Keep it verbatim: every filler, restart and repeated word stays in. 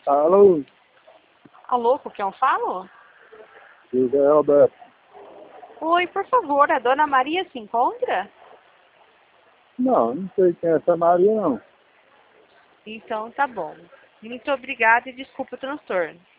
Alô, Alô, com quem eu falo? José Roberto. Oi, por favor, a dona Maria se encontra? Não, não sei quem é essa Maria, não. Então tá bom. Muito obrigada e desculpa o transtorno.